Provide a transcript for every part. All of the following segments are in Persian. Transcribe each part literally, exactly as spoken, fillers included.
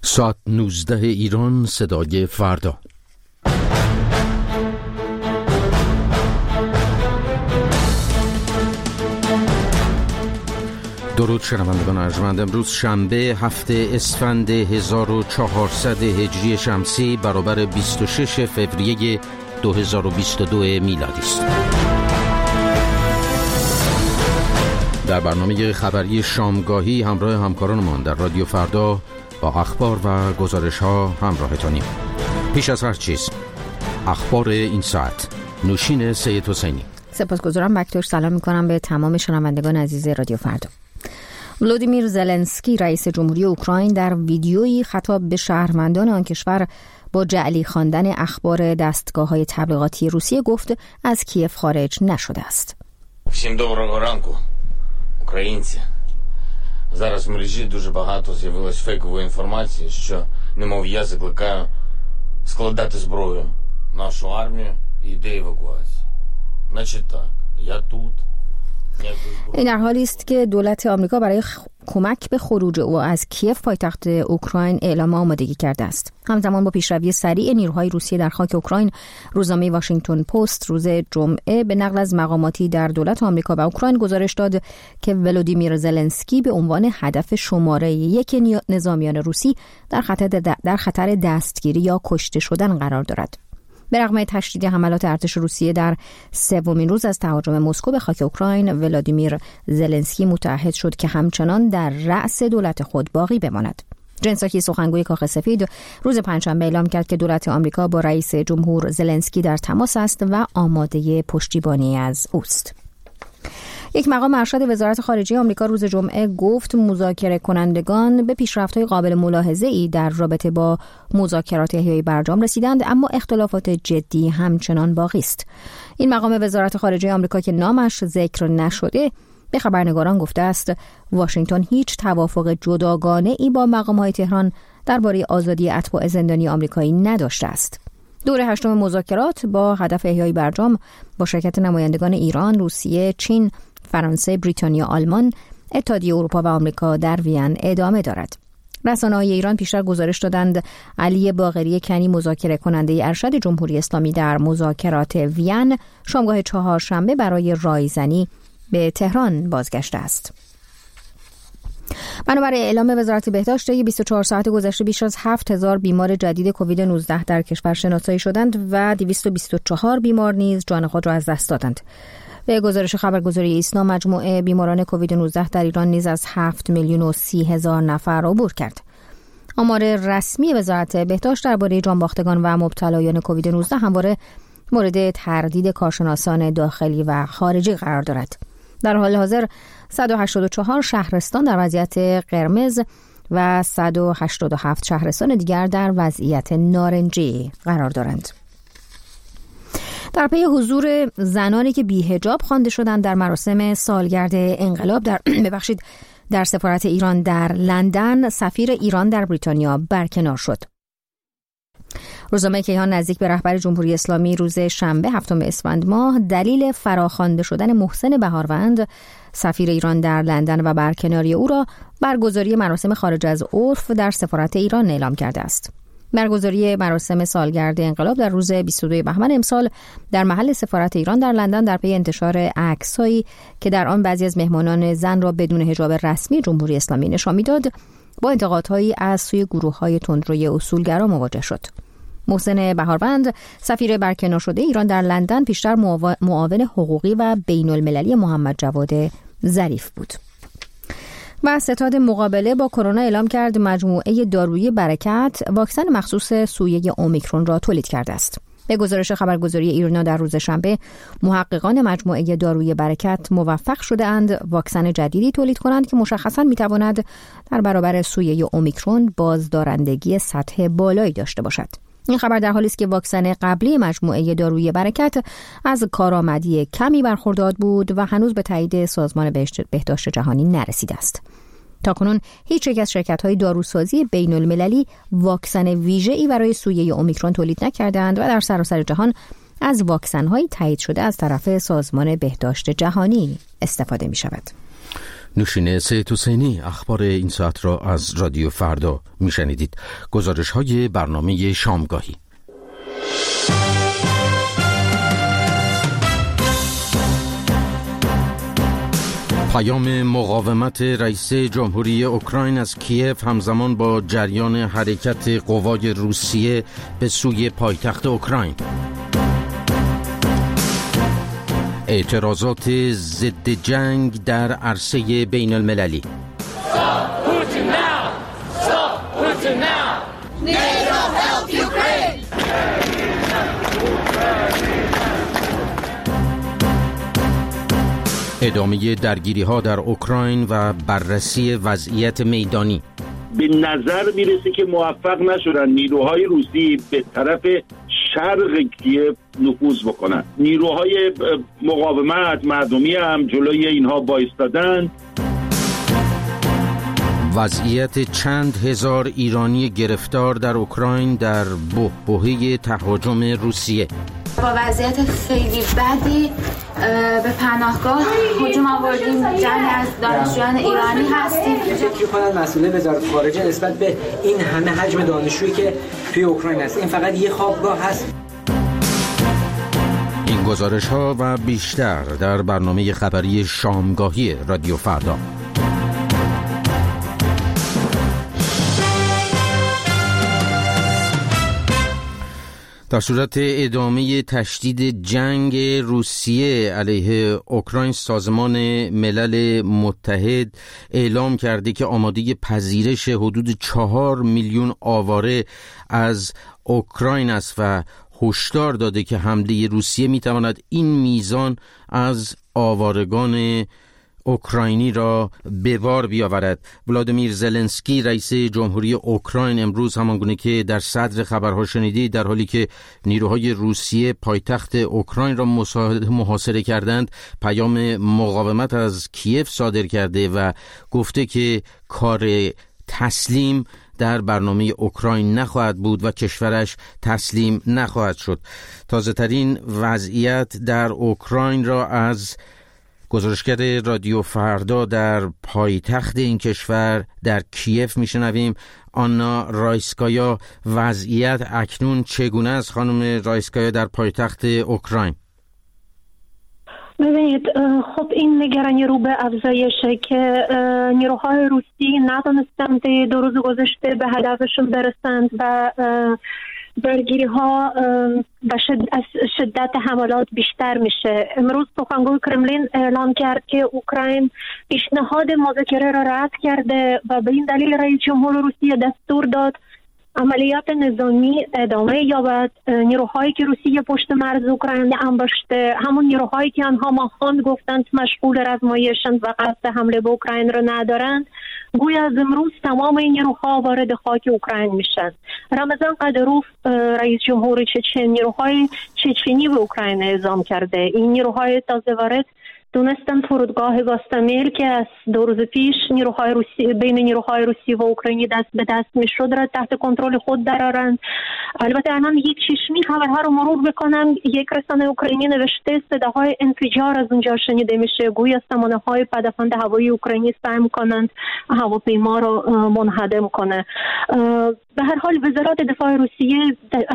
ساعت نوزده ایران، صدای فردا. درود شنوندگان ارجمند. امروز شنبه هفته اسفند هزار و چهارصد هجری شمسی برابر بیست و شش فوریه دو هزار و بیست و دو میلادی است. در برنامه خبری شامگاهی همراه همکارانمان در رادیو فردا با اخبار و گزارش ها همراهتانیم. پیش از هر چیز اخبار این ساعت. نوشین سید حسینی. سپاسگزارم بکتوش. سلام میکنم به تمام شنوندگان عزیز رادیو فردا. ولودیمیر زلنسکی رئیس جمهوری اوکراین در ویدیویی خطاب به شهروندان آن کشور با جعلی خواندن اخبار دستگاه‌های تبلیغاتی روسیه گفت از کیف خارج نشده است. Всім доброго ранку, українці. Зараз в мережі дуже багато з'явилось фейкової інформації, що, немов я закликаю складати зброю нашу армію і йде евакуація. Значить так, я тут. این در حالی است که دولت آمریکا برای خ... کمک به خروج او از کیف پایتخت اوکراین اعلام آمادگی کرده است. همزمان با پیشروی سریع نیروهای روسیه در خاک اوکراین، روزنامه واشنگتن پست روز جمعه به نقل از مقاماتی در دولت آمریکا و اوکراین گزارش داد که ولودیمیر زلنسکی به عنوان هدف شماره یک نظامیان روسی در خطر در خطر دستگیری یا کشته شدن قرار دارد. به رغم تشدید حملات ارتش روسیه در سومین روز از تهاجم مسکو به خاک اوکراین، ولادیمیر زلنسکی متعهد شد که همچنان در رأس دولت خود باقی بماند. جن ساکی، سخنگوی کاخ سفید، روز پنجشنبه اعلام کرد که دولت آمریکا با رئیس جمهور زلنسکی در تماس است و آماده پشتیبانی از اوست. یک مقام ارشد وزارت خارجه آمریکا روز جمعه گفت مذاکره کنندگان به پیشرفت‌های قابل ملاحظه‌ای در رابطه با مذاکرات احیای برجام رسیدند، اما اختلافات جدی همچنان باقی است. این مقام وزارت خارجه آمریکا که نامش ذکر نشده به خبرنگاران گفته است واشنگتن هیچ توافق جداگانه‌ای با مقام‌های تهران درباره آزادی اتباع زندانی آمریکایی نداشته است. دور هشتم مذاکرات با هدف احیای برجام با شرکت نمایندگان ایران، روسیه، چین، فرانسه، بریتانیا، آلمان، اتحادیه اروپا و آمریکا در وین ادامه دارد. رسانه‌های ایران پیشتر گزارش دادند علی باقری کنی، مذاکره کننده ارشد جمهوری اسلامی در مذاکرات وین، شامگاه چهارشنبه برای رایزنی به تهران بازگشته است. بنابر اعلام وزارت بهداشت، بیست و چهار ساعت گذشته بیش از هفت هزار بیمار جدید کووید نوزده در کشور شناسایی شدند و دویست و بیست و چهار بیمار نیز جان خود را از دست دادند. به گزارش خبرگزاری ایسنا، مجموعه بیماران کووید نوزده در ایران نیز از هفت میلیون و سی هزار نفر عبور کرد. آمار رسمی وزارت بهداشت درباره جانباختگان و مبتلایان کووید نوزده همواره مورد تردید کارشناسان داخلی و خارجی قرار دارد. در حال حاضر صد و هشتاد و چهار شهرستان در وضعیت قرمز و صد و هشتاد و هفت شهرستان دیگر در وضعیت نارنجی قرار دارند. در پی حضور زنانی که بی‌حجاب خوانده شدند در مراسم سالگرد انقلاب در ببخشید در سفارت ایران در لندن، سفیر ایران در بریتانیا برکنار شد. روزنامه کیهان نزدیک به رهبر جمهوری اسلامی روز شنبه هفتم اسفند ماه دلیل فراخوانده شدن محسن بهاروند، سفیر ایران در لندن و برکناری او را برگزاری مراسم خارج از عرف در سفارت ایران اعلام کرده است. برگزاری مراسم سالگرد انقلاب در روز بیست و دو بهمن امسال در محل سفارت ایران در لندن در پی انتشار عکس‌هایی که در آن بعضی از مهمانان زن را بدون حجاب رسمی جمهوری اسلامی نشان می‌داد، با انتقادهایی از سوی گروه‌های تندروی اصولگرا مواجه شد. محسن بهاروند، سفیر برکنار شده ایران در لندن، پیشتر معاون حقوقی و بین‌المللی محمد جواد ظریف بود. و ستاد مقابله با کرونا اعلام کرد مجموعه دارویی برکت واکسن مخصوص سویه اومیکرون را تولید کرده است. به گزارش خبرگزاری ایرنا در روز شنبه، محققان مجموعه دارویی برکت موفق شده اند واکسن جدیدی تولید کنند که مشخصاً میتواند در برابر سویه اومیکرون بازدارندگی سطح بالایی داشته باشد. این خبر در حالی است که واکسن قبلی مجموعه دارویی برکت از کارآمدی کمی برخوردار بود و هنوز به تایید سازمان بهداشت جهانی نرسیده است. تاکنون هیچ یک از شرکت‌های داروسازی بین‌المللی واکسن ویژه‌ای برای سویه اومیکرون تولید نکردند و در سراسر جهان از واکسن‌های تایید شده از طرف سازمان بهداشت جهانی استفاده می‌شود. نوشین سید حسینی اخبار این ساعت را از رادیو فردا میشنیدید. گزارش های برنامه شامگاهی. پیام مقاومت رئیس جمهوری اوکراین از کیف همزمان با جریان حرکت قوای روسیه به سوی پایتخت اوکراین. اعتراضات ضد جنگ در عرصه بین المللی. ادامه درگیری ها در اوکراین و بررسی وضعیت میدانی. به نظر میرسه که موفق نشدن نیروهای روسی به طرف شرق کیف نفوذ بکنن. نیروهای مقاومت مردمی هم جلوی اینها بایستادن. وضعیت چند هزار ایرانی گرفتار در اوکراین در بحبوحه تهاجم روسیه. با وضعیت خیلی بدی به پناهگاه هجوم آوردیم. جمعی از دانشجویان ایرانی هستیم. فکر کنم مسئول وزارت خارجه نسبت به این همه حجم دانشجویی که توی اوکراین هست، این فقط یه خوابگاه هست. این گزارش ها و بیشتر در برنامه خبری شامگاهی رادیو فردا. در صورت ادامه تشدید جنگ روسیه علیه اوکراین، سازمان ملل متحد اعلام کرده که آماده پذیرش حدود چهار میلیون آواره از اوکراین است و هشدار داده که حمله روسیه میتواند این میزان از آوارگان اوکراینی را به بار بیاورد. ولادیمیر زلنسکی رئیس جمهوری اوکراین امروز همانگونه که در صدر خبرها شنیدید، در حالی که نیروهای روسیه پایتخت اوکراین را محاصره کردند، پیام مقاومت از کیف صادر کرده و گفته که کار تسلیم در برنامه اوکراین نخواهد بود و کشورش تسلیم نخواهد شد. تازه ترین وضعیت در اوکراین را از گزارشگر رادیو فردا در پایتخت این کشور در کیف میشنویم. آنا رایسکایا، وضعیت اکنون چگونه است خانم رایسکایا در پایتخت اوکراین؟ ببینید، خب این نگرانی رو به افزایشه که نیروهای روسی ندانستند دو روز گذشته به هدفشون برسند و درگیری ها و شد... شدت حملات بیشتر میشه. امروز سخنگوی کرملین اعلام کرد که اوکراین پیشنهاد مذاکره را رد کرده و به این دلیل رئیس جمهور روسیه دستور داد عملیات نظامی ادامه یابد. نیروهایی که روسیه پشت مرز اوکراین انباشته، همون نیروهایی که آنها ماهان گفتند مشغول رزمایشند و قصد حمله به اوکراین را ندارند، گویا از امروز تمام این نیروها وارد خاک اوکراین میشن. رمضان قدروف رئیس جمهور چچن نیروهای چچنی به اوکراین اعزام کرده. این نیروهای تازه وارد دونستن فرودگاه گاستامیل که از دو روز پیش نیروهای روسی بین نیروهای روسی و اوکراینی دست به دست میشد را تحت کنترل خود درآورند. البته الان یک چشمی خبرها رو مرور بکنم. یک رسانه اوکراینی نوشته صداهای انفجار از اونجا شنیده میشه، گویا سامانه‌های پدافند هوایی اوکراینی سعی میکنند هواپیما رو منهدم کنه. به هر حال وزارت دفاع روسیه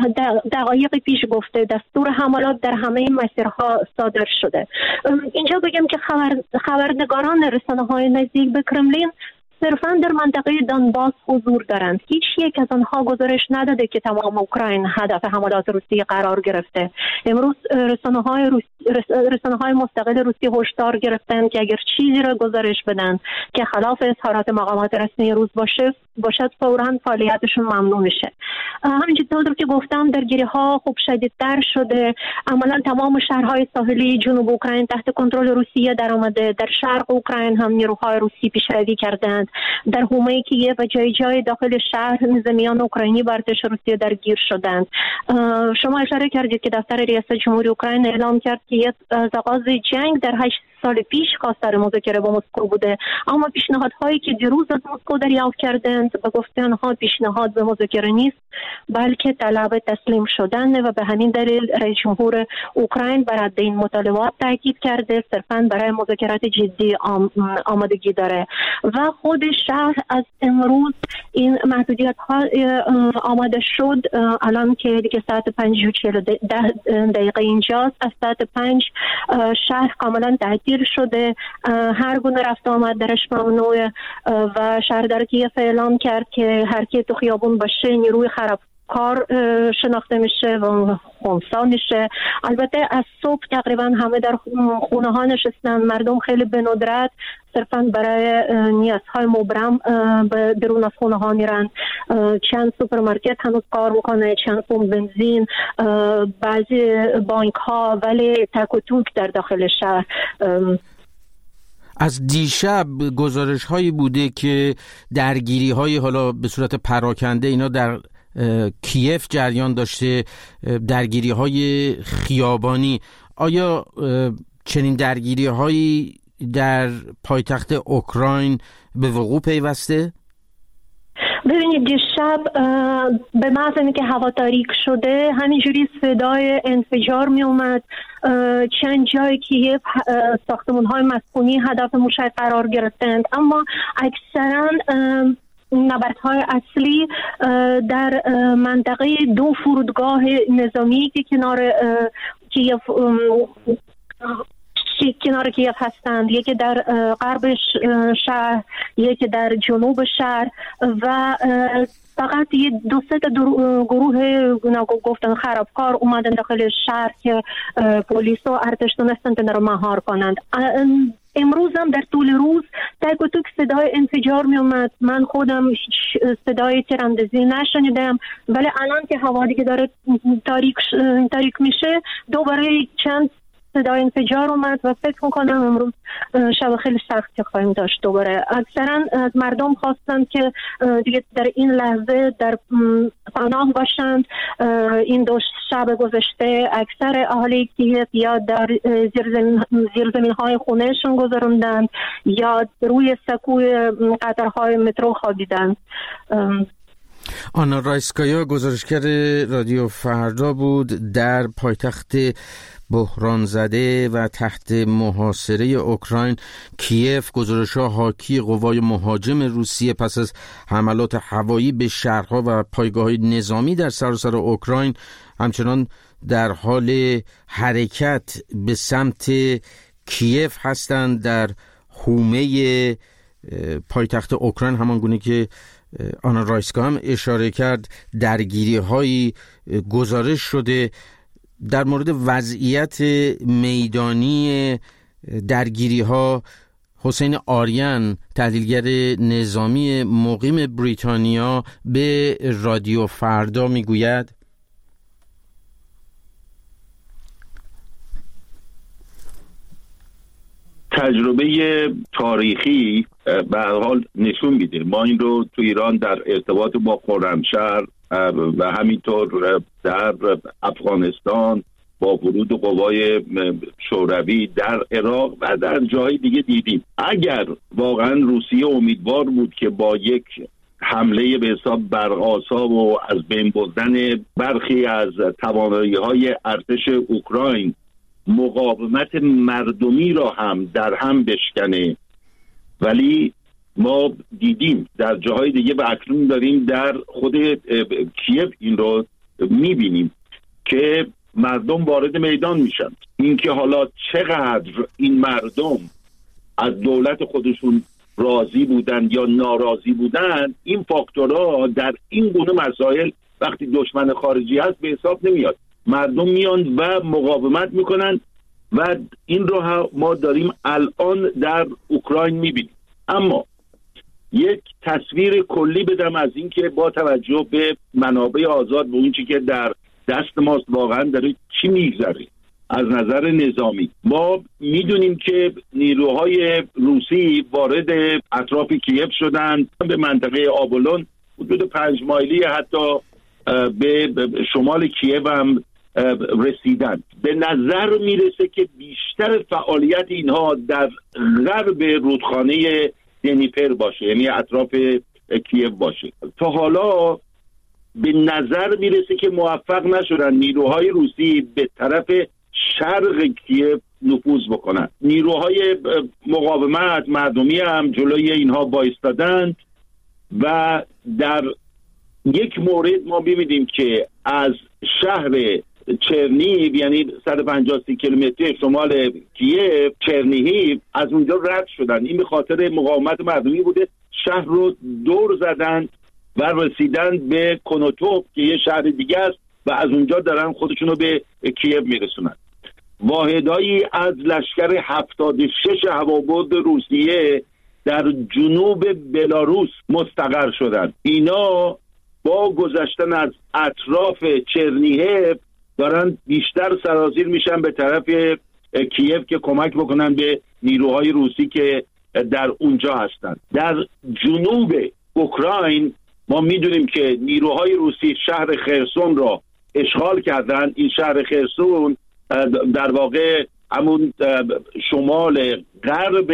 دقایق پیش گفته دستور حملات در همه مسیرها صادر شده. اینجا بگم که خبر خبرنگاران رسانه‌های نزدیک به کرملین صرفاً در منطقه دانباس حضور دارند. هیچ یک از آنها گزارش نداده که تمام اوکراین هدف حملات روسی قرار گرفته. امروز رسانه‌های روس... رسانه‌های مستقل روسی هشدار گرفتند که اگر چیزی را گزارش بدن که خلاف اظهارات مقامات رسمی روس باشه باشد فوراً فعالیتشون ممنوع میشه. همینطور که گفتم درگیری‌ها خوب شدیدتر شده. عملاً تمام شهرهای ساحلی جنوب اوکراین تحت کنترل روسیه درآمده. در شرق اوکراین هم نیروهای روسی پیشروی کردند. در حومه کیف و جای جای داخل شهر نظامیان اوکراینی بر ارتش روسیه درگیر شدند. شما اشاره کردید که دفتر ریاست جمهوری اوکراین اعلام کرد که از آغاز جنگ در هشت سال پیش خواستار مذاکره با مسکو بوده، اما پیشنهادهایی که دیروز از مسکو دریافت کردند به گفته آنها پیشنهاد به مذاکره نیست بلکه طلب تسلیم شدن و به همین دلیل رئیس جمهور اوکراین بر حد این مطالبات تاکید کرده صرفاً برای مذاکرات جدی آم آمادگی داره و خود شهر از امروز این محدودیت ها آماده شد. الان که دیگه ساعت پنج و چهل دقیقه اینجاست، از ساعت پنج شهر کاملا تعطیل شده، هر گونه رفت آمد درش ممنوعه و شهردار کیف اعلام کرد که هر کی تو خیابون باشه نیروی خرابکار شناخته میشه و خونسا میشه. البته از صبح تقریبا همه در خونه ها نشستن، مردم خیلی به ندرت صرفا برای نیازهای مبرم به درون از خونه ها میرن. چند سوپرمارکت هنوز کار میکنه، چند پمپ بنزین، بعضی بانک ها، ولی تک و توک در داخل شهر. از دیشب گزارش هایی بوده که درگیری های حالا به صورت پراکنده اینا در کیف جریان داشته، درگیری های خیابانی. آیا چنین درگیری هایی در پایتخت اوکراین به وقوع پیوسته؟ ببینید دیشب به محض اینکه هوا تاریک شده همینجوری صدای انفجار می اومد. چند جای کیف ساختمان های مسکونی هدف موشک قرار گرفتند، اما اکثرا نبردهای اصلی در منطقه دو فرودگاه نظامی که کنار کیف کنار کیف هستند، یکی در غرب شهر، یکی در جنوب شهر و فقط یه دو سه تا گروه گفتن خرابکار اومدن داخل شهر که پلیس و ارتش تونستن تن رو مهار کنند. امروز هم در طول روز تک و توک صدای انفجار می اومد. من خودم صدای تیراندازی نشنیدم، ولی الان که هوا دیگه داره تاریک تاریک میشه دوباره چند صدای انفجار اومد و فکر میکنم امروز شب خیلی سختی خواهیم داشت. دوباره اکثرا مردم خواستند که دیگه در این لحظه در پناه باشند. این دو شب گذشته اکثر اهالی کیف یا در زیرزمین های خونهشون گذروندند یا روی سکوی قطارهای مترو خوابیدند. آنا رایسکایا گزارشگر رادیو فردا بود. در پایتخت بحران زده و تحت محاصره اوکراین کیف، گزارش‌ها حاکی قوای مهاجم روسیه پس از حملات هوایی به شهرها و پایگاه‌های نظامی در سراسر اوکراین همچنان در حال حرکت به سمت کیف هستند. در حومه پایتخت اوکراین همان گونه که آنا رایسکا هم اشاره کرد درگیری‌هایی گزارش شده. در مورد وضعیت میدانی درگیری‌ها حسین آریان، تحلیلگر نظامی مقیم بریتانیا، به رادیو فردا میگوید تجربه تاریخی به هر حال نشون میده. ما این رو تو ایران در ارتباط با خرمشهر و همینطور در افغانستان با ورود قوای شوروی در عراق و در جای دیگه دیدیم. اگر واقعا روسیه امیدوار بود که با یک حمله به حساب برق‌آسا و از بین بردن برخی از توانایی‌های ارتش اوکراین مقاومت مردمی را هم در هم بشکنه، ولی ما دیدیم در جاهای دیگه و اکنون داریم در خود کیف این رو میبینیم که مردم وارد میدان میشن. اینکه حالا چقدر این مردم از دولت خودشون راضی بودن یا ناراضی بودن، این فاکتورها در این گونه مسائل وقتی دشمن خارجی هست به حساب نمیاد. مردم میان و مقاومت میکنن و این رو ما داریم الان در اوکراین میبینیم. اما یک تصویر کلی بدم از این که با توجه به منابع آزاد و اون چی که در دست ماست واقعا داره چی میگذره از نظر نظامی. ما میدونیم که نیروهای روسی وارد اطراف کیف شدن، به منطقه آبولون حدود پنج مایلی حتی به شمال کیف هم رسیدن. به نظر میرسه که بیشتر فعالیت اینها در غرب رودخانه دنیپر باشه، یعنی اطراف کیف باشه. تا حالا به نظر میرسه که موفق نشدن نیروهای روسی به طرف شرق کیف نفوذ بکنن. نیروهای مقاومت مردمی هم جلوی اینها بایستادند و در یک مورد ما می‌بینیم که از شهر چرنیو، یعنی صد و پنجاه کیلومتری شمال کیف، چرنیهیو، از اونجا رد شدن. این به خاطر مقاومت مردمی بوده. شهر رو دور زدن و رسیدن به کنوتوف که یه شهر دیگه است و از اونجا دارن خودشون رو به کیف میرسونن. واحدایی از لشکر هفتاد و شش هوابرد روسیه در جنوب بلاروس مستقر شدن. اینا با گذشتن از اطراف چرنیهف دارن بیشتر سرازیر میشن به طرف کیف که کمک بکنن به نیروهای روسی که در اونجا هستن. در جنوب اوکراین ما میدونیم که نیروهای روسی شهر خرسون را اشغال کردن. این شهر خرسون در واقع همون شمال غرب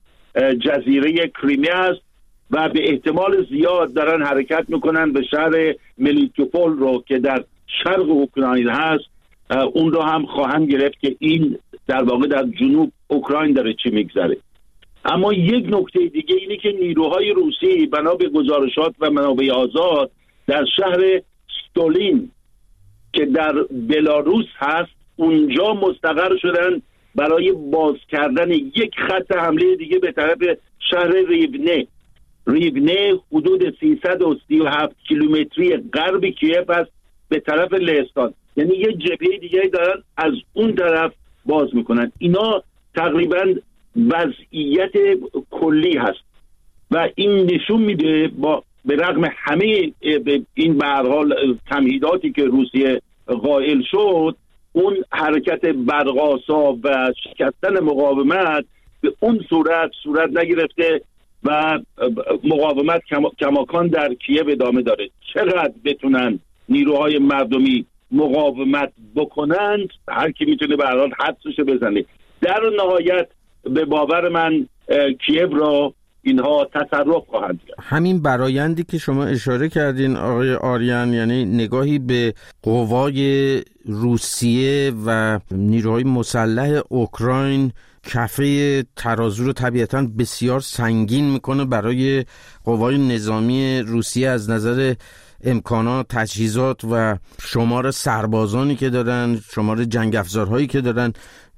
جزیره کریمه است و به احتمال زیاد دارن حرکت میکنن به شهر ملیتوپول رو که در شرق اوکراین هست، اون رو هم خواهند گرفت که این در واقع در جنوب اوکراین داره چی میگذره. اما یک نکته دیگه اینه که نیروهای روسی بنا به گزارشات و منابع آزاد در شهر ستولین که در بلاروس هست اونجا مستقر شدن برای باز کردن یک خط حمله دیگه به طرف شهر ریونه. ریونه حدود سیصد و سی و هفت کیلومتری غرب کیف است به طرف لهستان، یعنی یه جبهه دیگه دارن از اون طرف باز میکنن. اینا تقریبا وضعیت کلی هست و این نشون میده با به رغم همه این به هر حال تمهیداتی که روسیه قائل شد، اون حرکت برق‌آسا و شکستن مقاومت به اون صورت صورت نگرفته و مقاومت کماکان در کیف ادامه داره. چقدر بتونن نیروهای مردمی مقاومت بکنند هر کی میتونه به هر حال حدسش بزنه. در نهایت به باور من کیف را اینها تصرف خواهند کرد. همین برایندی که شما اشاره کردین آقای آریان، یعنی نگاهی به قوای روسیه و نیروهای مسلح اوکراین کفه ترازو رو طبیعتاً بسیار سنگین میکنه برای قوای نظامی روسیه از نظر امکانات، تجهیزات و شمار سربازانی که دارن، شمار جنگ افزارهایی که دارن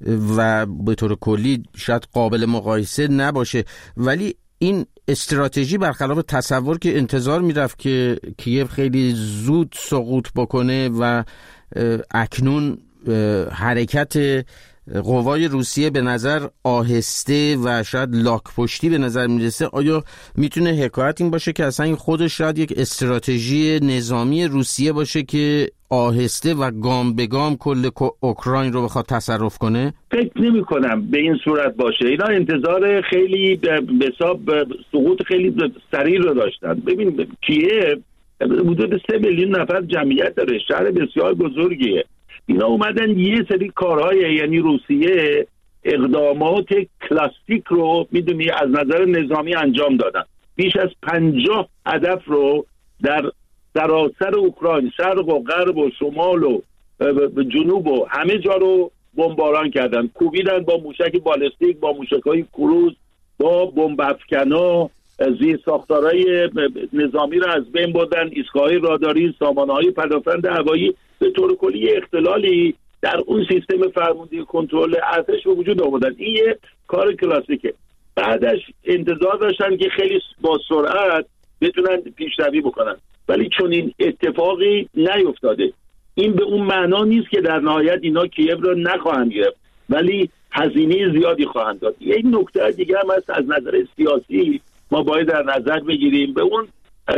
و به طور کلی شاید قابل مقایسه نباشه. ولی این استراتژی برخلاف تصور که انتظار میرفت که کیف خیلی زود سقوط بکنه و اکنون حرکت قوای روسیه به نظر آهسته و شاید لاک پشتی به نظر میرسه، آیا میتونه حکایت این باشه که اصلا این خودش شاید یک استراتژی نظامی روسیه باشه که آهسته و گام به گام کل اوکراین رو بخواد تصرف کنه؟ فکر نمی کنم به این صورت باشه. اینا انتظار خیلی به حساب سقوط خیلی سریع رو داشتن. ببین کیف حدود سه میلیون نفر جمعیت داره، شهر بسیار بزرگیه. اینا اومدن یه سری کارهای، یعنی روسیه اقدامات کلاسیک رو میدونی از نظر نظامی انجام دادن. بیش از پنجاه هدف رو در سراسر اوکراین، شرق و غرب و شمال و جنوب و همه جا رو بمباران کردن، کوبیدن با موشک بالستیک، با موشک‌های کروز، با بمب افکنا، زیر ساختارهای نظامی رو از بین بردن، ایستگاه‌های راداری، سامانه‌های پدافند هوایی. به طور کلی اختلالی در اون سیستم فرماندهی کنترل ارتش به وجود آوردن. این یه کار کلاسیکه. بعدش انتظار داشتن که خیلی با سرعت بتونن پیشروی بکنن، ولی چون این اتفاقی نیفتاده. این به اون معنا نیست که در نهایت اینا کیف رو نخواهند گرفت، ولی هزینه زیادی خواهند داد. یک نکته دیگه هم هست از نظر سیاسی ما باید در نظر بگیریم. به اون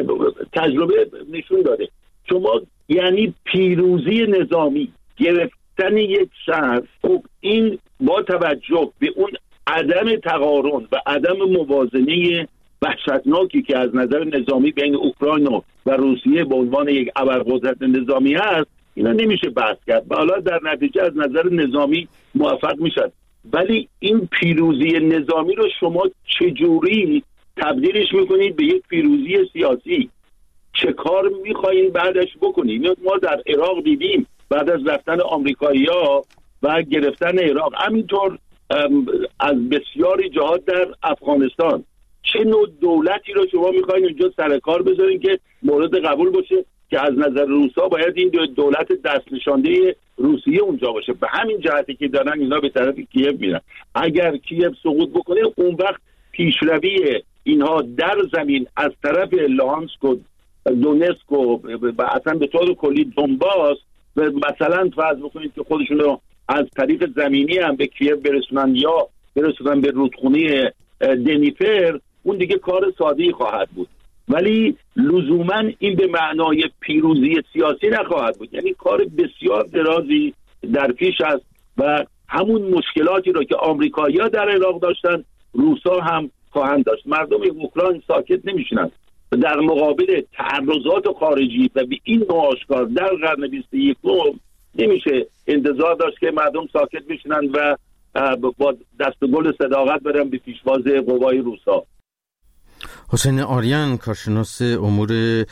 تجربه نشون داده شما یعنی پیروزی نظامی، گرفتن یک شهر، خب این با توجه به اون عدم تقارن و عدم موازنه وحشتناکی که از نظر نظامی بین اوکراین و روسیه به عنوان یک ابرقدرت نظامی هست، اینا نمیشه بحث کرد و حالا در نتیجه از نظر نظامی موفق میشد. ولی این پیروزی نظامی رو شما چجوری تبدیلش میکنید به یک پیروزی سیاسی؟ چه کار میخواین بعدش بکنید؟ ما در عراق دیدیم بعد از رفتن آمریکایی‌ها و گرفتن عراق، همینطور از بسیاری جهات در افغانستان، چه نوع دولتی رو شما میخواین اونجا سر کار بذارین که مورد قبول باشه که از نظر روسا باید این دولت دست نشانده روسیه اونجا باشه؟ به همین جهتی که دارن اینا به طرف کیف میرن. اگر کیف سقوط بکنه اون وقت پیشروی اینها در زمین از طرف لوهانسک و دونتسک و اصلا به طور کلی دونباس، مثلا فرض بکنید که خودشون رو از طریق زمینی هم به کیف برسونن یا برسونن به رودخونه دنیپر، اون دیگه کار ساده‌ای خواهد بود. ولی لزوما این به معنای پیروزی سیاسی نخواهد بود، یعنی کار بسیار درازی در پیش است و همون مشکلاتی رو که آمریکایی‌ها در عراق داشتن روسا هم خواهند داشت. مردم اوکراین ساکت نمیشنن در مقابل تعرضات خارجی و به این آشکار در قرن بیست و یکم. نمیشه انتظار داشت که مردم ساکت بشینن و با دست گل صداقت برن به پیشواز قوای روسا. حسین آریان، کارشناس امور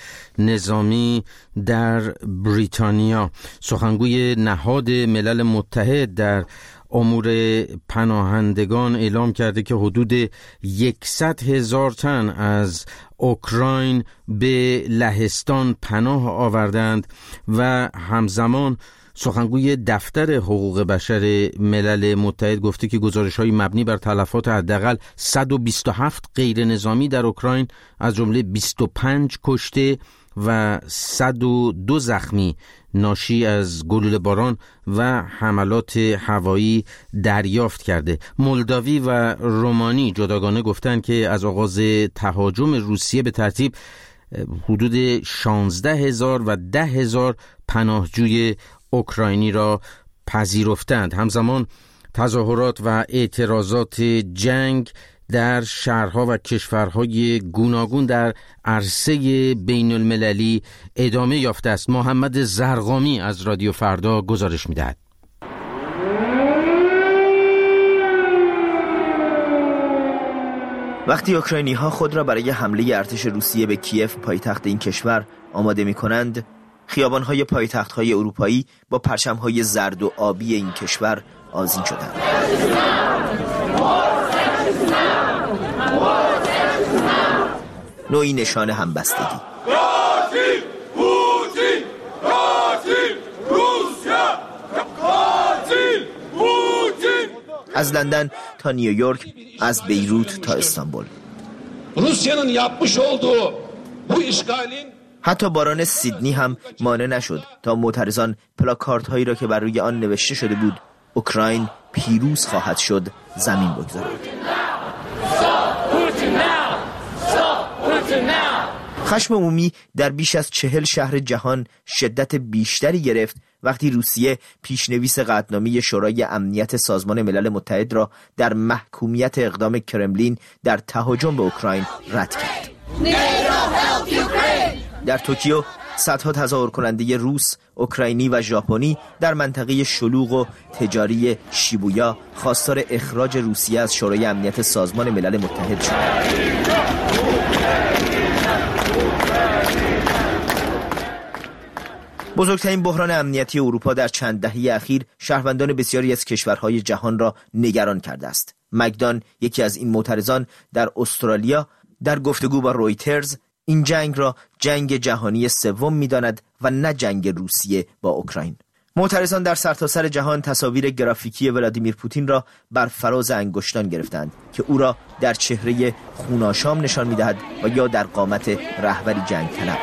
نظامی در بریتانیا، سخنگوی نهاد ملل متحد در امور پناهندگان، اعلام کرده که حدود یکصد هزار تن از اوکراین به لهستان پناه آوردند و همزمان سخنگوی دفتر حقوق بشر ملل متحد گفته که گزارش‌های مبنی بر تلفات حداقل صد و بیست و هفت غیر نظامی در اوکراین از جمله بیست و پنج کشته و صد و دو زخمی ناشی از گلوله باران و حملات هوایی دریافت کرده. مولداوی و رومانی جداگانه گفتند که از آغاز تهاجم روسیه به ترتیب حدود شانزده هزار و ده هزار پناهجوی اوکراینی را پذیرفتند. همزمان تظاهرات و اعتراضات جنگ در شهرها و کشورهای گوناگون در عرصه بین المللی ادامه یافته است. محمد زرقامی از رادیو فردا گزارش می‌دهد. وقتی اوکراینی‌ها خود را برای حمله ارتش روسیه به کیف، پایتخت این کشور، آماده می‌کنند، خیابان‌های پایتخت‌های اروپایی با پرچم‌های زرد و آبی این کشور آذین شدند. نوعی نشان همبستگی. قاتل پوتین، قاتل روسیه، قاتل پوتین. از لندن تا نیویورک، از بیروت تا استانبول. روسیه‌nin yapmış olduğu bu işgalin حتی باران سیدنی هم مانع نشد تا معترضان پلاکاردهایی هایی را که بر روی آن نوشته شده بود اوکراین پیروز خواهد شد زمین بگذارند. خشم عمومی در بیش از چهل شهر جهان شدت بیشتری گرفت وقتی روسیه پیشنویس قطعنامه شورای امنیت سازمان ملل متحد را در محکومیت اقدام کرملین در تهاجم به اوکراین رد کرد. در توکیو صدها تظاهر کننده روس، اوکراینی و ژاپنی در منطقه شلوغ و تجاری شیبویا خواستار اخراج روسیه از شورای امنیت سازمان ملل متحد شدند. بزرگترین بحران امنیتی اروپا در چند دهه اخیر شهروندان بسیاری از کشورهای جهان را نگران کرده است. مگدان، یکی از این معترضان در استرالیا، در گفتگو با رویترز این جنگ را جنگ جهانی سوم می‌داند و نه جنگ روسیه با اوکراین. معترضان در سرتاسر جهان تصاویر گرافیکی ولادیمیر پوتین را بر فراز انگشتان گرفتند که او را در چهره خوناشام نشان می‌دهد و یا در قامت رهبری جنگ طلب.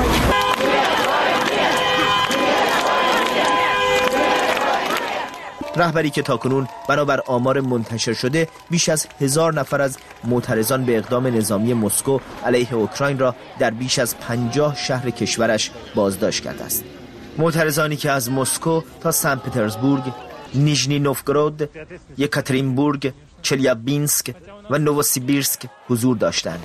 رهبری که تاکنون بنابر آمار منتشر شده بیش از هزار نفر از معترضان به اقدام نظامی مسکو علیه اوکراین را در بیش از پنجاه شهر کشورش بازداشت کرده است. معترضانی که از مسکو تا سن پترزبورگ، نیژنی نوفگراد، یکاترینبورگ، چلیابینسک و نووسیبیرسک حضور داشتند.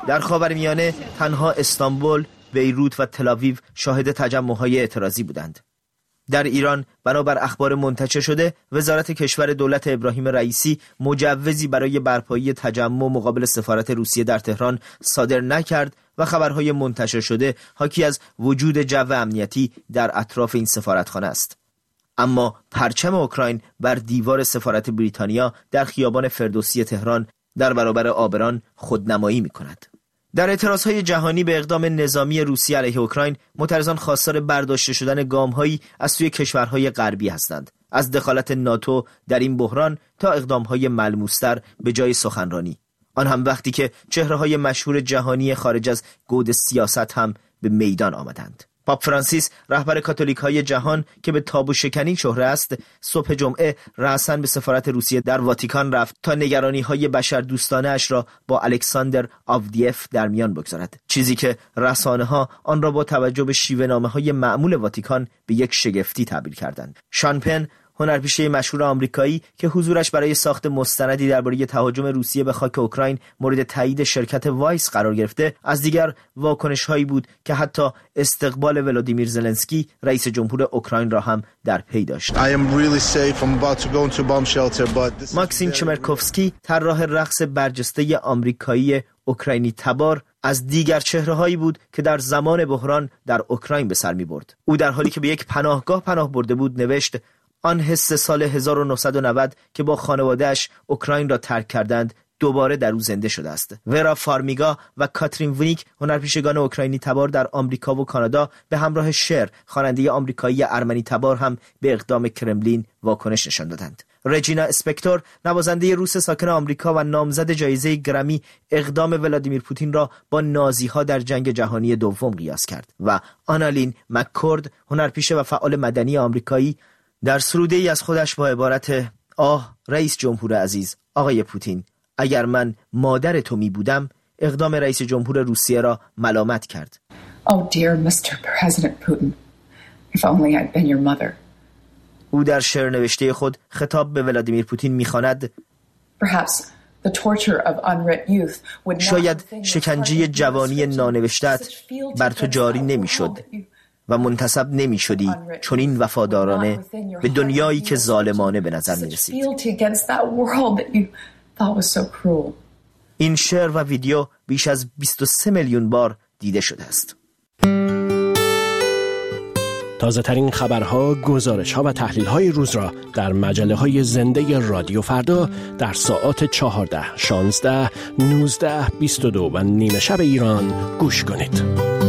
در خاورمیانه تنها استانبول، بیروت و تل‌آویو شاهد تجمع‌های اعتراضی بودند. در ایران بنابر اخبار منتشر شده وزارت کشور دولت ابراهیم رئیسی مجوزی برای برپایی تجمع مقابل سفارت روسیه در تهران صادر نکرد و خبرهای منتشر شده حاکی از وجود جو امنیتی در اطراف این سفارتخانه است. اما پرچم اوکراین بر دیوار سفارت بریتانیا در خیابان فردوسی تهران در برابر آبران خودنمایی می‌کند. در اعتراضهای جهانی به اقدام نظامی روسیه علیه اوکراین، معترضان خواستار برداشته شدن گام‌هایی از سوی کشورهای غربی هستند، از دخالت ناتو در این بحران تا اقدام‌های ملموس‌تر به جای سخنرانی، آن هم وقتی که چهره‌های مشهور جهانی خارج از گود سیاست هم به میدان آمدند. پاپ فرانسیس رهبر کاتولیک‌های جهان که به تابو شکنی شهره است، صبح جمعه رأساً به سفارت روسیه در واتیکان رفت تا نگرانی‌های بشردوستانه اش را با الکساندر آودیف در میان بگذارد، چیزی که رسانه‌ها آن را با توجه به شیوه‌نامه‌های معمول واتیکان به یک شگفتی تعبیر کردند. شان پن، هنرپیشه مشهور آمریکایی که حضورش برای ساخت مستندی درباره تهاجم روسیه به خاک اوکراین مورد تایید شرکت وایس قرار گرفته، از دیگر واکنش‌هایی بود که حتی استقبال ولادیمیر زلنسکی رئیس جمهور اوکراین را هم در پی داشت. ماکسیم چمرکوفسکی، طراح رقص برجسته آمریکایی اوکراینی تبار، از دیگر چهره‌هایی بود که در زمان بحران در اوکراین به سر می‌برد. او در حالی که به یک پناهگاه پناه برده بود نوشت: آن حس سال هزار و نهصد و نود که با خانواده‌اش اوکراین را ترک کردند دوباره در او زنده شده است. ورا فارمیگا و کاترین ونیک، هنرپیشگان اوکراینی تبار در آمریکا و کانادا، به همراه شر، خواننده آمریکایی ارمنی تبار، هم به اقدام کرملین واکنش نشان دادند. رجینا اسپکتور، نوازنده روس ساکن آمریکا و نامزد جایزه گرمی، اقدام ولادیمیر پوتین را با نازی‌ها در جنگ جهانی دوم قیاس کرد و آنالین مککورد، هنرپیشه و فعال مدنی آمریکایی، در سروده‌ای از خودش با عبارت آه رئیس جمهور عزیز آقای پوتین، اگر من مادر تو می بودم، اقدام رئیس جمهور روسیه را ملامت کرد. Oh dear mister President Putin, if only I'd been your mother. او در شعر نوشته خود خطاب به ولادیمیر پوتین می‌خواند: Perhaps the torture of unwrit youth would not شاید شکنجه جوانی نانوشته‌ات بر تو جاری نمی‌شد و منتسب نمی شدی چنین وفادارانه به دنیایی که ظالمانه به نظر می رسید. این شعر و ویدیو بیش از بیست و سه میلیون بار دیده شده است. تازه ترین خبرها، گزارش‌ها و تحلیل‌های روز را در مجله‌های زنده رادیو فردا در ساعات چهارده، شانزده، نوزده، بیست و دو و نیمه شب ایران گوش کنید.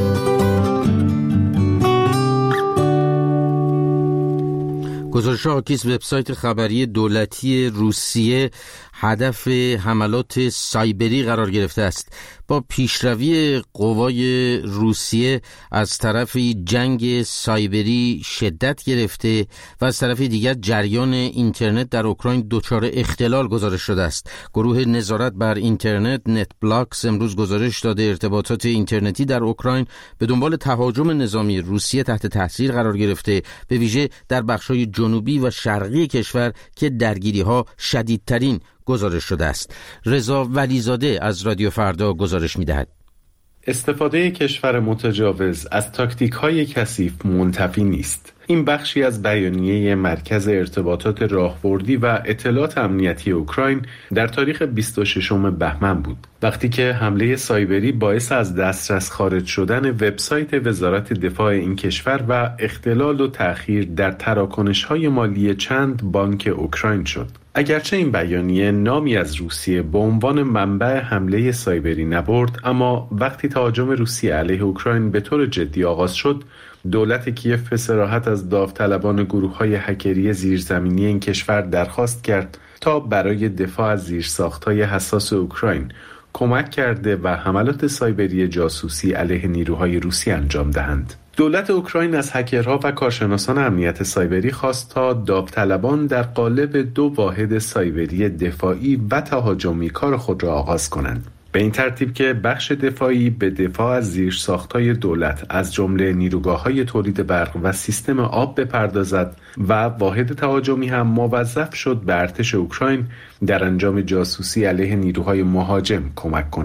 گزارش حاکی از وبسایت خبری دولتی روسیه هدف حملات سایبری قرار گرفته است. با پیشروی قوای روسیه از طرف جنگ سایبری شدت گرفته و از طرف دیگر جریان اینترنت در اوکراین دچار اختلال گزارش شده است. گروه نظارت بر اینترنت نت بلاکس امروز گزارش داده ارتباطات اینترنتی در اوکراین به دنبال تهاجم نظامی روسیه تحت تاثیر قرار گرفته، به ویژه در بخش‌های جنوبی و شرقی کشور که درگیری‌ها شدیدترین گزارش شده است. رضا ولیزاده از رادیو فردا گزارش می‌دهد. استفاده کشور متجاوز از تاکتیک‌های کثیف منتفی نیست. این بخشی از بیانیه مرکز ارتباطات راهبردی و اطلاعات امنیتی اوکراین در تاریخ بیست و ششم بهمن بود، وقتی که حمله سایبری باعث از دسترس خارج شدن وبسایت وزارت دفاع این کشور و اختلال و تأخیر در تراکنش‌های مالی چند بانک اوکراین شد. اگرچه این بیانیه نامی از روسیه به عنوان منبع حمله سایبری نبرد، اما وقتی تهاجم روسیه علیه اوکراین به طور جدی آغاز شد، دولت کیف به صراحت از داوطلبان گروه‌های هکری زیرزمینی این کشور درخواست کرد تا برای دفاع از زیرساخت‌های حساس اوکراین کمک کرده و حملات سایبری جاسوسی علیه نیروهای روسی انجام دهند. دولت اوکراین از هکرها و کارشناسان امنیت سایبری خواست تا داوطلبان در قالب دو واحد سایبری دفاعی و تهاجمی کار خود را آغاز کنند، به این ترتیب که بخش دفاعی به دفاع از زیرساخت‌های دولت از جمله نیروگاه‌های تولید برق و سیستم آب بپردازد و واحد تهاجمی هم موظف شد به ارتش اوکراین در انجام جاسوسی علیه نیروهای مهاجم کمک کند.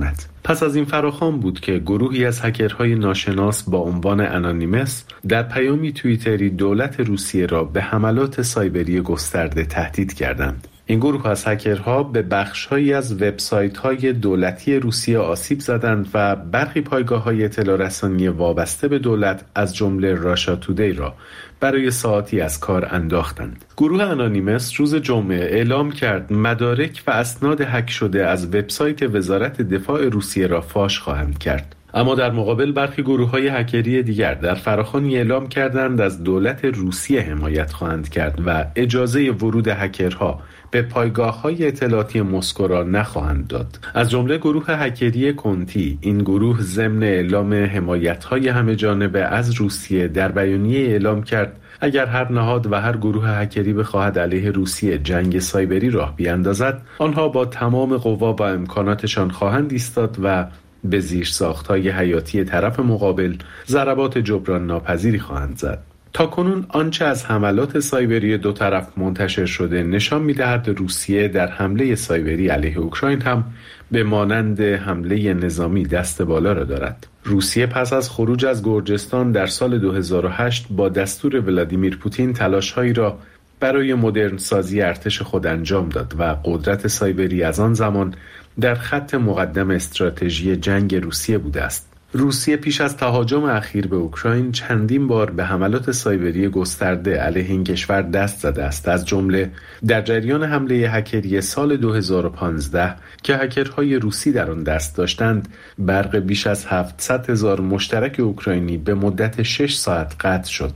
پس از این فراخوان بود که گروهی از هکرهای ناشناس با عنوان انانیمس در پیامی توییتری دولت روسیه را به حملات سایبری گسترده تهدید کردند. این گروه از هکرها به بخش‌هایی از وبسایت‌های دولتی روسیه آسیب زدند و برخی پایگاه‌های اطلاع رسانی وابسته به دولت از جمله راشا تودی را برای ساعاتی از کار انداختند. گروه انانیمس روز جمعه اعلام کرد مدارک و اسناد هک شده از وبسایت وزارت دفاع روسیه را فاش خواهند کرد. اما در مقابل برخی گروه‌های هکری دیگر در فراخوانی اعلام کردند از دولت روسیه حمایت خواهند کرد و اجازه ورود هکرها به پایگاه‌های اطلاعاتی مسکو را نخواهند داد. از جمله گروه هکری کنتی، این گروه ضمن اعلام حمایت‌های همه‌جانبه از روسیه در بیانیه اعلام کرد اگر هر نهاد و هر گروه هکری بخواهد علیه روسیه جنگ سایبری راه بیاندازد، آنها با تمام قوا و امکاناتشان خواهند ایستاد و به زیرساخت‌های حیاتی طرف مقابل ضربات جبران ناپذیری خواهند زد. تاکنون آنچه از حملات سایبری دو طرف منتشر شده نشان می‌دهد روسیه در حمله سایبری علیه اوکراین هم به مانند حمله نظامی دست بالا را دارد. روسیه پس از خروج از گرجستان در سال دو هزار و هشت با دستور ولادیمیر پوتین تلاش‌هایی را برای مدرن سازی ارتش خود انجام داد و قدرت سایبری از آن زمان در خط مقدم استراتژی جنگ روسیه بوده است. روسیه پیش از تهاجم اخیر به اوکراین چندین بار به حملات سایبری گسترده علیه این کشور دست زده است، از جمله در جریان حمله هکری سال دو هزار و پانزده که هکرهای روسی در آن دست داشتند، برق بیش از هفتصد هزار مشترک اوکراینی به مدت شش ساعت قطع شد.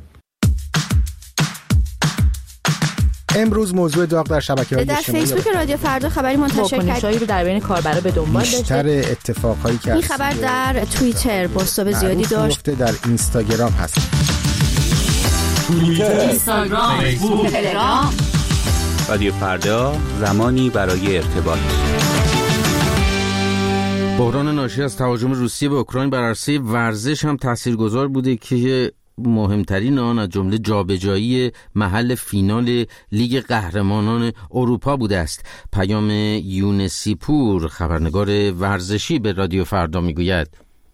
امروز موضوع داغ در شبکه‌های اجتماعی در فیسبوک رادیو فردا خبری منتشر کرد. واکنش‌هایی رو در بین کاربرا به دنبال داشته. بیشتر اتفاقایی که این خبر در توییتر بازتاب زیادی داشت. در اینستاگرام هست. توییتر، اینستاگرام، فیسبوک، تلگرام. رادیو فردا، زمانی برای ارتباط. بحران ناشی از تهاجم روسیه به اوکراین بر عرصه ورزش هم تاثیرگذار بوده که مهمترین آن از جمله جابجایی محل فینال لیگ قهرمانان اروپا بوده است. پیام یونسی پور، خبرنگار ورزشی، به رادیو فردا میگوید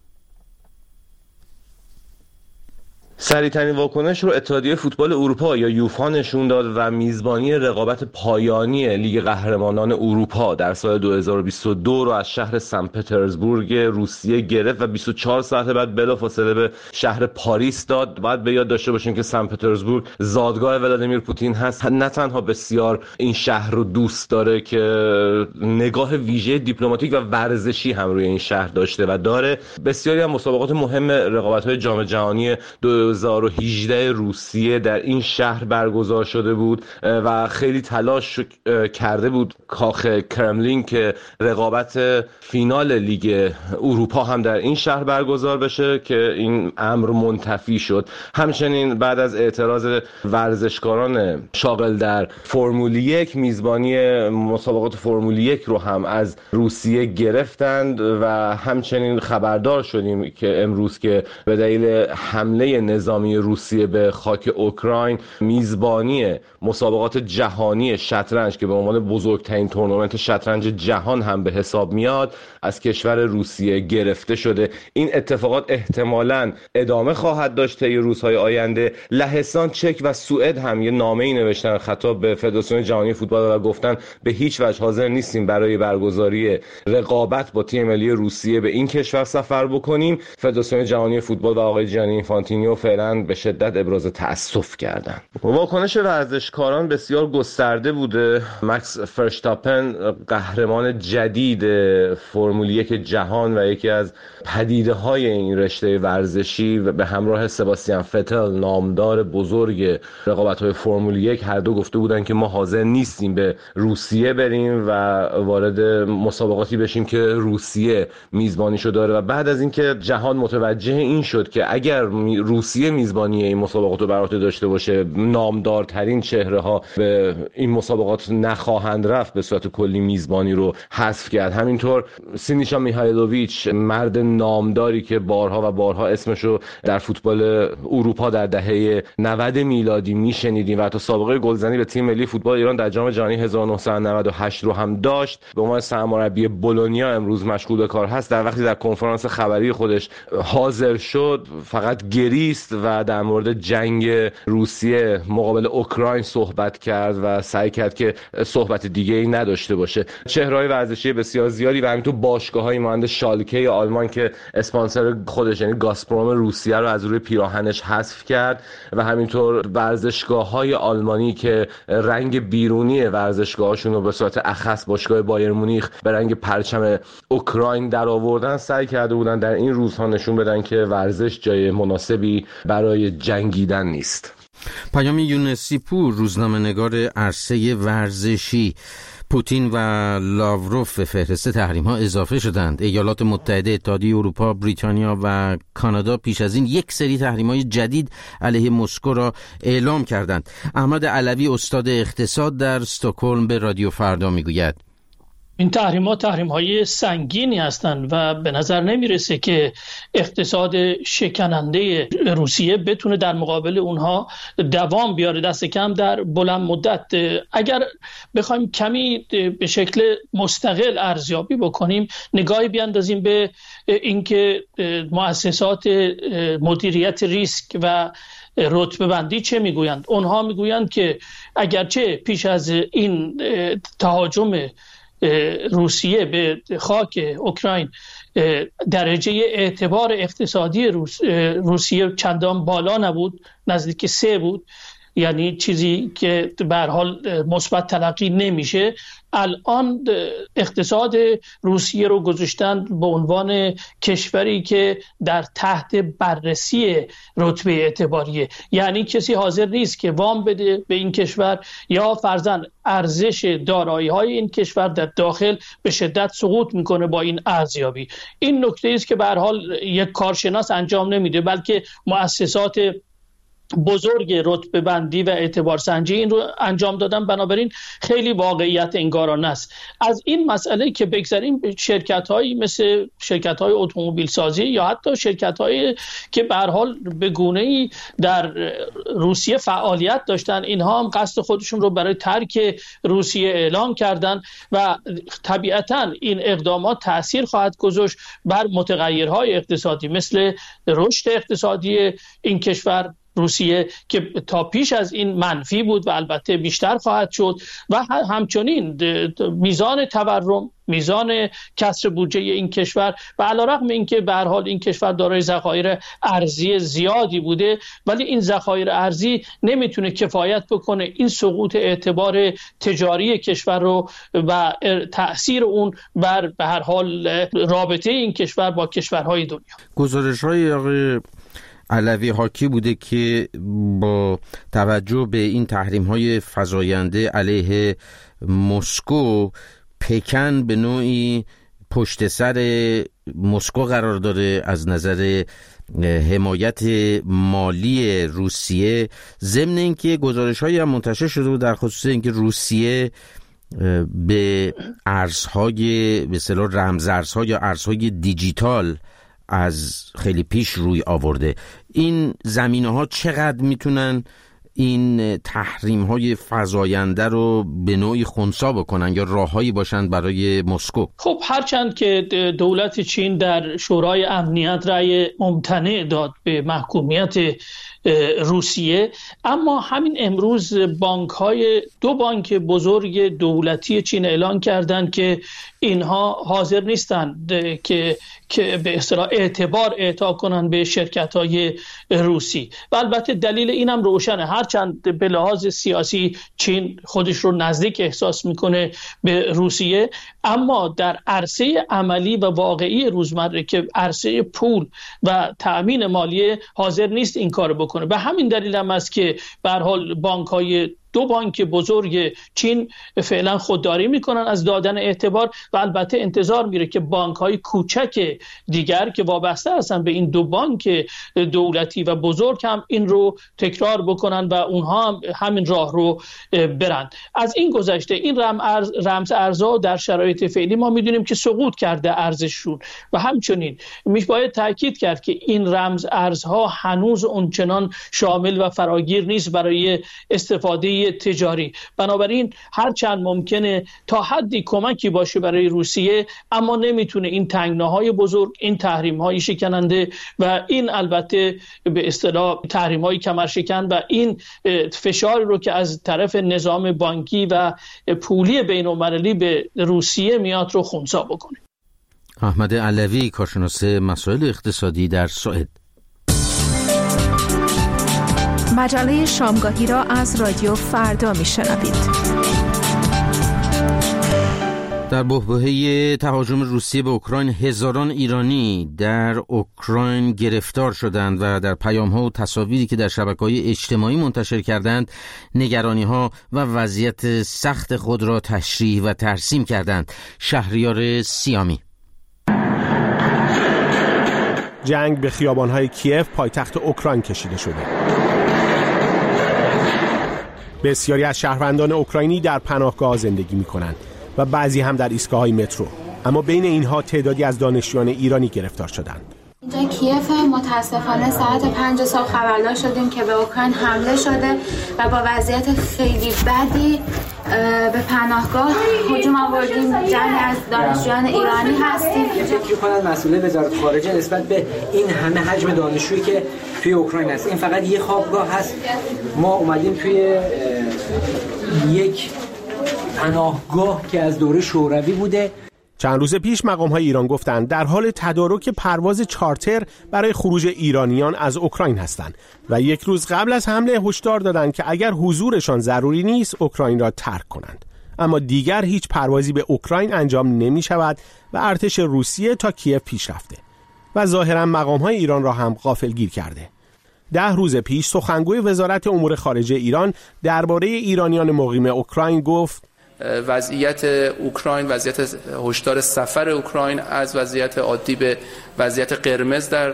سریع‌ترین واکنش رو اتحادیه فوتبال اروپا یا یوفا نشون داد و میزبانی رقابت پایانی لیگ قهرمانان اروپا در سال دو هزار و بیست و دو رو از شهر سن پترزبورگ روسیه گرفت و بیست و چهار ساعت بعد بلافاصله به شهر پاریس داد. باید به یاد داشته باشیم که سن پترزبورگ زادگاه ولادیمیر پوتین هست. نه تنها بسیار این شهر رو دوست داره که نگاه ویژه دیپلماتیک و ورزشی هم روی این شهر داشته و داره. بسیاری از مسابقات مهم رقابت‌های جام جهانی دو هزار و هجده روسیه در این شهر برگزار شده بود و خیلی تلاش کرده بود کاخ کرملین که رقابت فینال لیگ اروپا هم در این شهر برگزار بشه که این امر منتفی شد. همچنین بعد از اعتراض ورزشکاران شاغل در فرمول یک، میزبانی مسابقات فرمول یک رو هم از روسیه گرفتند و همچنین خبردار شدیم که امروز که به دلیل حمله نظامی روسیه به خاک اوکراین میزبانی مسابقات جهانی شطرنج که به عنوان بزرگترین تورنمنت شطرنج جهان هم به حساب میاد از کشور روسیه گرفته شده. این اتفاقات احتمالاً ادامه خواهد داشت طی روزهای آینده. لهستان، چک و سوئد هم یه نامه‌ای نوشتن خطاب به فدراسیون جهانی فوتبال و گفتن به هیچ وجه حاضر نیستیم برای برگزاری رقابت با تیم ملی روسیه به این کشور سفر بکنیم. فدراسیون جهانی فوتبال و آقای جانی اینفانتینیو فعلا به شدت ابراز تأسف کردن. واکنش ورزشکاران بسیار گسترده بوده. مکس فرشتاپن، قهرمان جدید فرمول یک جهان و یکی از پدیده‌های این رشته ورزشی، و به همراه سباستیان فتل، نامدار بزرگ رقابت‌های فرمول یک، هر دو گفته بودن که ما حاضر نیستیم به روسیه بریم و وارد مسابقاتی بشیم که روسیه میزبانیشو داره. و بعد از اینکه جهان متوجه این شد که اگر روسیه روسیه میزبانی این مسابقات رو بر عهده داشته باشه. نامدارترین چهره ها به این مسابقات نخواهند رفت، به صورت کلی میزبانی رو حذف کرد. همینطور سینیشا میهایلوویچ، مرد نامداری که بارها و بارها اسمش رو در فوتبال اروپا در دهه نود میلادی میشنیدیم و حتی سابقه گلزنی به تیم ملی فوتبال ایران در جام جهانی هزار و نهصد و نود و هشت رو هم داشت، به عنوان سرمربی بولونیا امروز مشغول به کار هست. در وقتی در کنفرانس خبری خودش حاضر شد فقط گریست و در مورد جنگ روسیه مقابل اوکراین صحبت کرد و سعی کرد که صحبت دیگه ای نداشته باشه. چهره‌های ورزشی بسیار زیادی و همینطور باشگاه‌های مانند شالکه آلمان که اسپانسر خودش یعنی گازپروم روسیه رو از روی پیراهنش حذف کرد و همینطور ورزشگاه‌های آلمانی که رنگ بیرونی ورزشگاه‌هاشون رو به صورت اخص باشگاه بایر مونیخ به رنگ پرچم اوکراین در آوردن، سعی کرده بودن در این روزها نشون بدن که ورزش جای مناسبی برای جنگیدن نیست. پیام یونسی پور، روزنامه‌نگار عرصه ورزشی: پوتین و لاوروف به فهرست تحریم‌ها اضافه شدند. ایالات متحده، اتحادیه اروپا، بریتانیا و کانادا پیش از این یک سری تحریم‌های جدید علیه مسکو را اعلام کردند. احمد علوی، استاد اقتصاد در استکهلم، به رادیو فردا میگوید این تحریم‌ها تحریم‌های سنگینی هستند و به نظر نمیرسه که اقتصاد شکننده روسیه بتونه در مقابل اونها دوام بیاره، دست کم در بلند مدت. اگر بخوایم کمی به شکل مستقل ارزیابی بکنیم، نگاهی بیاندازیم به اینکه مؤسسات مدیریت ریسک و رتبه بندی چه میگویند. اونها میگویند که اگرچه پیش از این تهاجم روسیه به خاک اوکراین درجه اعتبار اقتصادی روس، روسیه چندان بالا نبود، نزدیک سه بود، یعنی چیزی که به هر حال مثبت تلقی نمیشه، الان اقتصاد روسیه رو گذاشتن به عنوان کشوری که در تحت بررسی رتبه اعتباریه. یعنی کسی حاضر نیست که وام بده به این کشور یا فرضاً ارزش دارایی‌های این کشور در داخل به شدت سقوط میکنه با این ارزیابی. این نکته است که به هر حال یک کارشناس انجام نمیده، بلکه مؤسسات بزرگ رتبه بندی و اعتبار سنجی این رو انجام دادن. بنابراین خیلی واقعیت انگارانه است. از این مسئله که بگذاریم، شرکت‌هایی مثل شرکت‌های اتومبیل سازی یا حتی شرکت‌هایی که به هر حال به گونه‌ای در روسیه فعالیت داشتن، اینها هم قصد خودشون رو برای ترک روسیه اعلام کردن و طبیعتاً این اقدامات تأثیر خواهد گذاشت بر متغیرهای اقتصادی مثل رشد اقتصادی این کشور روسیه که تا پیش از این منفی بود و البته بیشتر خواهد شد، و همچنین میزان تورم، میزان کسر بودجه این کشور، و علیرغم اینکه به هر حال این کشور دارای ذخایر ارزی زیادی بوده، ولی این ذخایر ارزی نمیتونه کفایت بکنه این سقوط اعتبار تجاری کشور رو و تأثیر اون بر به هر حال رابطه این کشور با کشورهای دنیا. گزارش‌های آقای علوی حاکی بوده که با توجه به این تحریم‌های فزاینده علیه مسکو، پکن به نوعی پشت سر مسکو قرار داره از نظر حمایت مالی روسیه، ضمن اینکه گزارش‌هایی هم منتشر شده بود در خصوص اینکه روسیه به ارزهای به اصطلاح رمزارزها یا ارزهای دیجیتال از خیلی پیش روی آورده. این زمینه‌ها چقدر میتونن این تحریم‌های فزاینده رو به نوعی خنثی بکنن یا راههایی باشن برای مسکو؟ خب هرچند که دولت چین در شورای امنیت رأی ممتنع داد به محکومیت روسیه، اما همین امروز بانک‌های دو بانک بزرگ دولتی چین اعلان کردند که اینها حاضر نیستند که که به اصطلاح اعتبار اعطا کنن به شرکت‌های روسی. و البته دلیل اینم روشنه، هرچند به لحاظ سیاسی چین خودش رو نزدیک احساس میکنه به روسیه، اما در عرصه عملی و واقعی روزمره که عرصه پول و تأمین مالی حاضر نیست این کارو بکنه. به همین دلیل هم است که به هر حال بانک‌های دو بانک بزرگ چین فعلا خودداری میکنن از دادن اعتبار و البته انتظار میره که بانک‌های کوچک دیگر که وابسته هستن به این دو بانک دولتی و بزرگ هم این رو تکرار بکنن و اونها هم همین راه رو برن. از این گذشته این رمز ارزها در شرایط فعلی ما میدونیم که سقوط کرده ارزششون و همچنین میباید تاکید کرد که این رمز ارزها هنوز اونچنان شامل و فراگیر نیست برای استفاده تجاری. بنابراین هر چند ممکنه تا حدی کمکی باشه برای روسیه، اما نمیتونه این تنگناهای بزرگ، این تحریم‌های شکننده و این البته به اصطلاح تحریم‌های کمرشکن و این فشاری رو که از طرف نظام بانکی و پولی بین‌المللی به روسیه میاد رو خنثی بکنه. احمد علوی، کارشناس مسائل اقتصادی در سوئد. مجله شامگاهی را از رادیو فردا میشنوید. در بحبوحه تهاجم روسیه به اوکراین هزاران ایرانی در اوکراین گرفتار شدند و در پیام‌ها و تصاویری که در شبکه‌های اجتماعی منتشر کردند نگرانی‌ها و وضعیت سخت خود را تشریح و ترسیم کردند. شهریار سیامی. جنگ به خیابان‌های کیف پایتخت اوکراین کشیده شده. بسیاری از شهروندان اوکراینی در پناهگاه زندگی می‌کنند و بعضی هم در ایستگاه‌های مترو، اما بین اینها تعدادی از دانشجویان ایرانی گرفتار شدند. اینجا کیف متاسفانه ساعت پنج صبح خبردار شدیم که به اوکراین حمله شده و با وضعیت خیلی بدی به پناهگاه هجوم آوردیم. جمعی از دانشجویان ایرانی هستیم. فکر کنم مسئول وزارت خارجه نسبت به این همه حجم دانشجویی که توی اوکراین هست، این فقط یه خوابگاه هست. ما اومدیم توی یک پناهگاه که از دوره شوروی بوده. چند روز پیش مقام‌های ایران گفتند در حال تدارک پرواز چارتر برای خروج ایرانیان از اوکراین هستند و یک روز قبل از حمله هشدار دادند که اگر حضورشان ضروری نیست اوکراین را ترک کنند. اما دیگر هیچ پروازی به اوکراین انجام نمی شود و ارتش روسیه تا کیف پیش رفته و ظاهراً مقام‌های ایران را هم غافلگیر کرده. ده روز پیش سخنگوی وزارت امور خارجه ایران درباره ایرانیان مقیم اوکراین گفت وضعیت اوکراین، وضعیت هشدار سفر اوکراین از وضعیت عادی به وضعیت قرمز در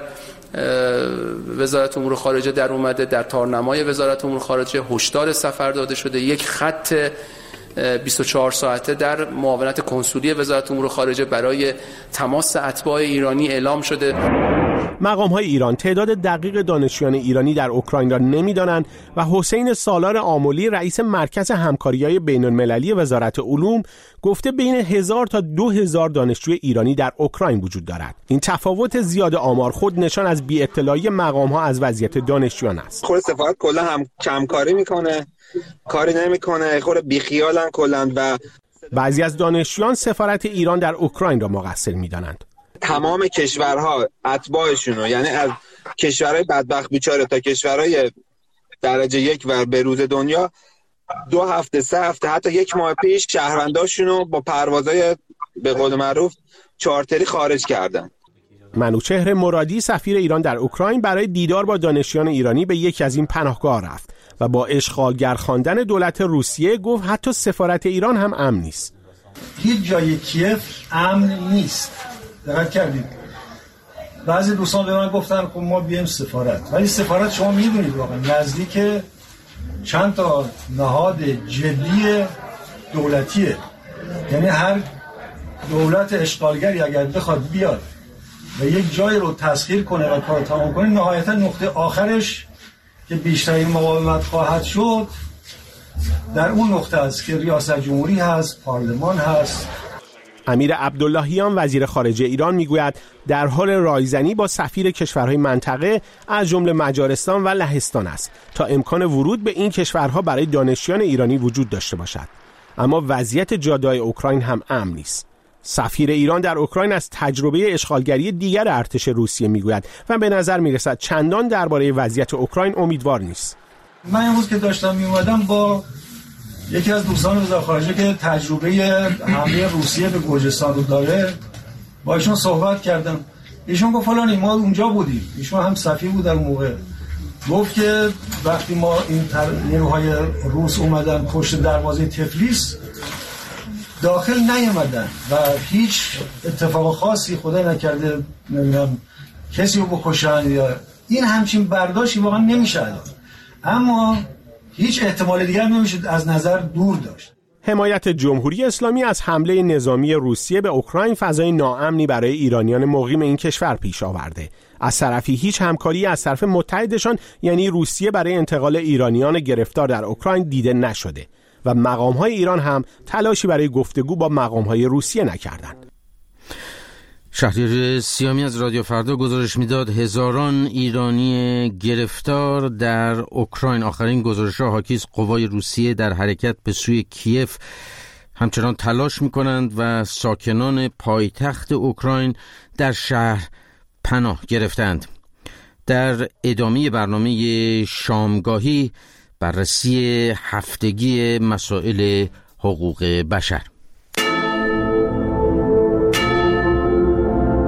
وزارت امور خارجه در اومده. در تارنمای وزارت امور خارجه هشدار سفر داده شده. یک خط بیست و چهار ساعته در معاونت کنسولی وزارت امور خارجه برای تماس اتباع ایرانی اعلام شده. مقام‌های ایران تعداد دقیق دانشجویان ایرانی در اوکراین را نمی‌دانند و حسین سالار آملی رئیس مرکز همکاری‌های بین‌المللی وزارت علوم گفته بین هزار تا دو هزار دانشجوی ایرانی در اوکراین وجود دارد. این تفاوت زیاد آمار خود نشان از بی‌اطلاعی مقام‌ها از وضعیت دانشجویان است. خود سفارت کلا هم کمکاری می‌کنه، کاری نمی‌کنه، خود بیخیالن کلا و بعضی از دانشجویان سفارت ایران در اوکراین را مقصر می‌دانند. تمام کشورها اتباعشونو، یعنی از کشورهای بدبخت بیچاره تا کشورهای درجه یک و به روز دنیا، دو هفته سه هفته حتی یک ماه پیش شهرونداشونو با پروازهای به قول معروف چارتری خارج کردن. منوچهر مرادی سفیر ایران در اوکراین برای دیدار با دانشجویان ایرانی به یکی از این پناهگاه رفت و با اشغالگر خواندن دولت روسیه گفت حتی سفارت ایران هم امن نیست. هیچ جای کیف امن نیست. دقت کردید بعضی دوستان به من گفتن خب ما بیایم سفارت، ولی سفارت شما میدونید واقعا نزدیک چند تا نهاد جدی دولتیه، یعنی هر دولت اشغالگری اگر بخواد بیاد و یک جای رو تسخیر کنه و کار تمام کنه، نهایتا نقطه آخرش که بیشترین مقاومت خواهد شد در اون نقطه است که ریاست جمهوری هست، پارلمان هست. امیر عبداللهیان وزیر خارجه ایران میگوید در حال رایزنی با سفیر کشورهای منطقه از جمله مجارستان و لهستان است تا امکان ورود به این کشورها برای دانشجویان ایرانی وجود داشته باشد. اما وضعیت جاده‌های اوکراین هم امن نیست. سفیر ایران در اوکراین از تجربه اشغالگری دیگر ارتش روسیه میگوید و به نظر میرسد چندان درباره وضعیت اوکراین امیدوار نیست. من امروز که داشتم میومدم با یکی از دوستان وزارت خارجه که تجربه حمله روسیه به گرجستان رو داره با ایشون صحبت کردم. ایشون گفت فلانی ما اونجا بودیم، ایشون هم سفیر بود در اون موقع، گفت که وقتی ما این نیروهای روس اومدن پشت دروازه تفلیس داخل نیامدن و هیچ اتفاق خاصی خدا نکرده نمیدونم کسی رو بکشن یا این همچین برداشتی واقعا نمیشه الان، اما هیچ احتمال دیگر نمیشه از نظر دور داشت. حمایت جمهوری اسلامی از حمله نظامی روسیه به اوکراین فضای ناامنی برای ایرانیان مقیم این کشور پیش آورده. از طرفی هیچ همکاری از طرف متحدشان یعنی روسیه برای انتقال ایرانیان گرفتار در اوکراین دیده نشده و مقام‌های ایران هم تلاشی برای گفتگو با مقام‌های روسیه نکردند. شهریار سیامی از رادیو فردا گزارش میداد هزاران ایرانی گرفتار در اوکراین. آخرین گزارش‌ها حاکی از قوای روسیه در حرکت به سوی کیف همچنان تلاش می‌کنند و ساکنان پایتخت اوکراین در شهر پناه گرفتند. در ادامه برنامه شامگاهی بررسی هفتگی مسائل حقوق بشر.